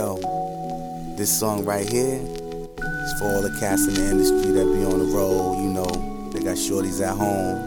Yo, this song right here is for all the cats in the industry that be on the road. You know, they got shorties at home,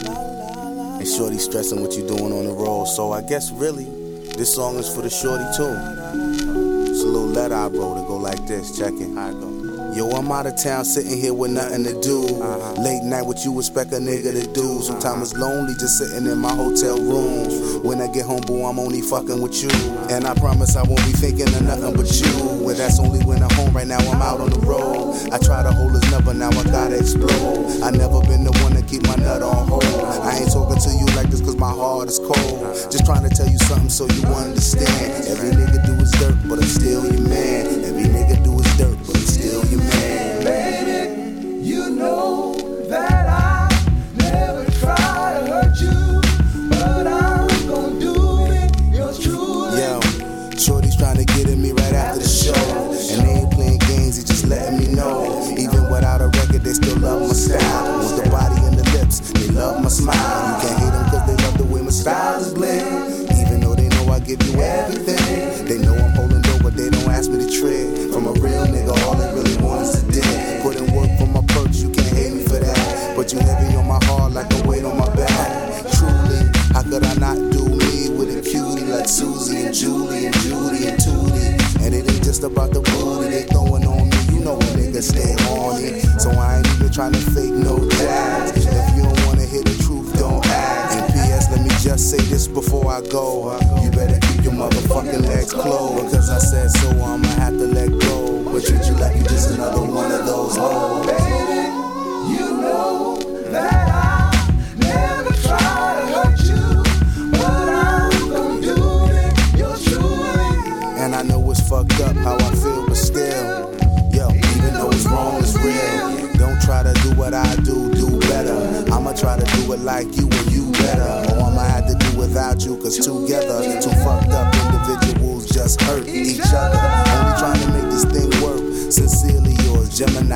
and shorty stressing what you doing on the road. So I guess really, this song is for the shorty too. It's a little letter I wrote to go like this. Check it. How it go? Yo, I'm out of town sitting here with nothing to do. Late night, what you expect a nigga to do? Sometimes it's lonely just sitting in my hotel room. When I get home, boo, I'm only fucking with you. And I promise I won't be thinking of nothing but you. Well, that's only when I'm home. Right now I'm out on the road. I try to hold his number, now I gotta explode. I never been the one to keep my nut on hold. I ain't talking to you like this cause my heart is cold. Just trying to tell you something so you understand. Every nigga do his dirt, but I'm still your man. Every nigga do his dirt, but I'm still your man. Baby, you know that I never try to hurt you, but I'm gon' do it, yours truly. Yo, shorty's trying to get at me right after the show, and they ain't playing games, they just letting me know. Even without a record, they still love my style. With the body and the lips, they love my smile. You can't hate them cause they love the way my style is blend. Even though they know I give you everything, they know I'm holding dope, but they don't ask me to trade. From a real nigga, all they really want is to dig. Put in work for my perks, you can't hate me for that. But you heavy on my heart like a weight on my back. Truly, how could I not do me with a cutie like Susie and Julie and Judy and Tootie? And it ain't just about the booty they throwing on me. You know a nigga stay horny, so I ain't even trying to fake no jazz. If you don't wanna hear the truth, don't ask. And P.S. let me just say this before I go. You better keep your motherfucking legs closed, because I said so, I'ma have to let go. But treat you like you just another one of those hoes. Baby, you know that I never try to hurt you, but I'm gon' do it, yours truly. And I know it's fucked up how I feel, but still, yo, even though it's wrong, it's real. Don't try to do what I do better. I'ma try to do it like you and you better. Or I'ma have to do without you, cause together, two fucked up individuals just hurt each other. Only trying to make this thing work. Sincerely yours, Gemini.